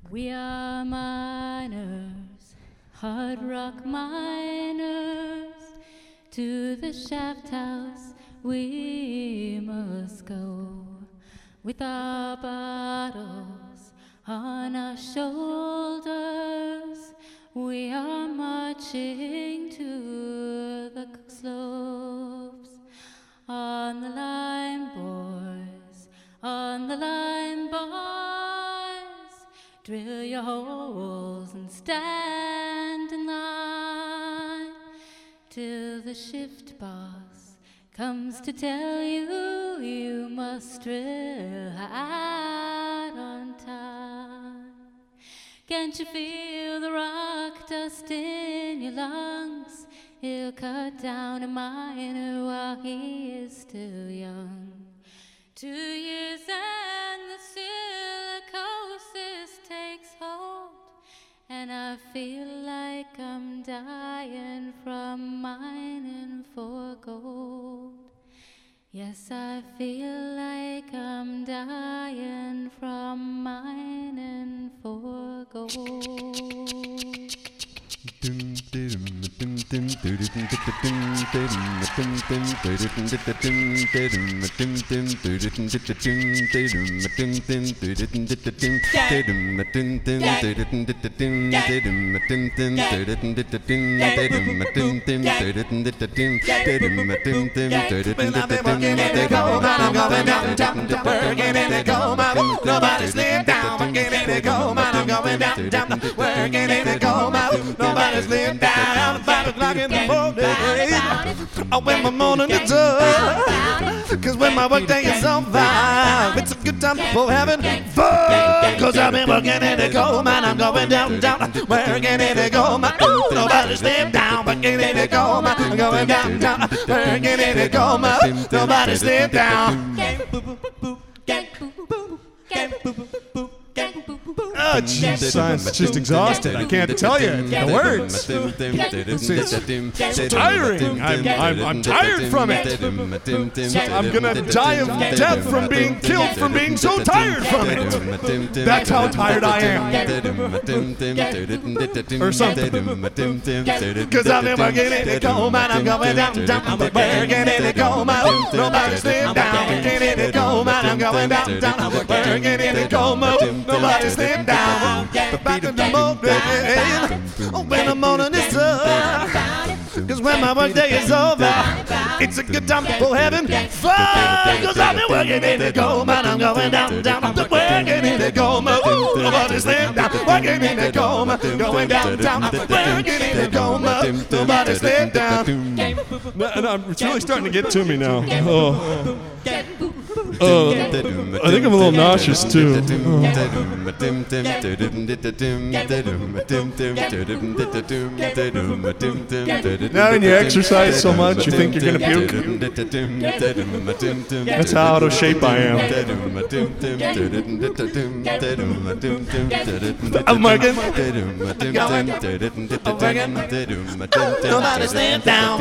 We are miners, hard rock miners. To the shaft house we must go, with our bottles on our shoulders. We are marching to the cook slopes. On the line, boys, on the line, boys. Drill your holes and stand in line till the shift boss comes to tell you you must drill out on time. Can't you feel the rock dust in your lungs? He'll cut down a miner while he is still young. 2 years and the silicosis takes hold, and I feel like I'm dying from mining for gold. Yes, I feel like I'm dying from mining for gold. Nobody's laying down, I'm getting it go, man. I'm going down, down, working in it go, man. Nobody's laying down at 5 o'clock in the morning. Oh, when my morning is up, cause when my work day is over, it's a good time for having fun. Cause I've been working in the go, man. I'm going down, down, working in the go, man. Nobody's laying down, working in the go, man. I'm going down, down, working in the go, man. Nobody's laying down. Oh, Jesus, I'm just exhausted. I can't tell you the words. It's tiring. I'm tired from it. I'm gonna die of death from being killed from being so tired from it. That's how tired I am. Or something. Cause I've been working in the go, man. I'm going down, down. I'm working in the go, man. Nobody's laying down. Working in the go, man. I'm going down, down. I'm working in the go, man. Nobody's laying down. Back in the morning, when the morning is up. Cause when my work day is over, it's a good time for having fun. Cause I've been working in the go, man. I'm going down, down. I'm working in the go, man. Nobody's laying down. Working in the go, man. Going down, down. Working in the go, man. Nobody's laying down. And it's really starting to get to me now. I think I'm a little nauseous too. Now when you exercise so much, you think you're gonna puke. That's how out of shape I am. I'm working. Nobody's laying down.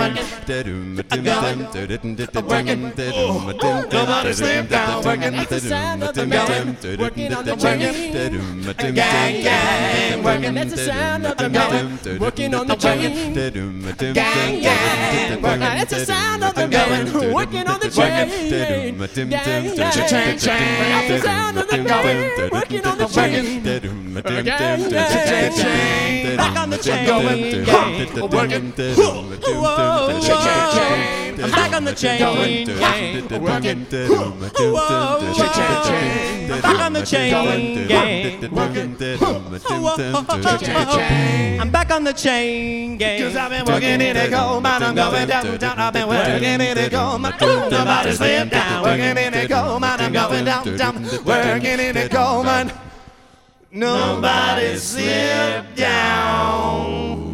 Nobody's laying down. Working at the sound of the gun. Working on the chain. Gang, gang. Working at the sound of the gun. Working on the chain. Gang, gang. Working at the sound of the gun. Working on the chain. Gang, gang. Chain, chain. At the sound of the gun. Working on the chain. Gang, gang. Chain. Back on the chain. Going. Working. Whoa. Chain, chain. I'm back on the chain. Gang. Working. Whoa. Chain. Back on the chain. Gang. Working. I'm back on the chain gang. Cause I've been working in the gold mine. I'm going down, down. I've been working in the gold mine. Nobody's laying down. Working in the gold mine. I'm going down, down. Working in the gold mine. Nobody's slipped down.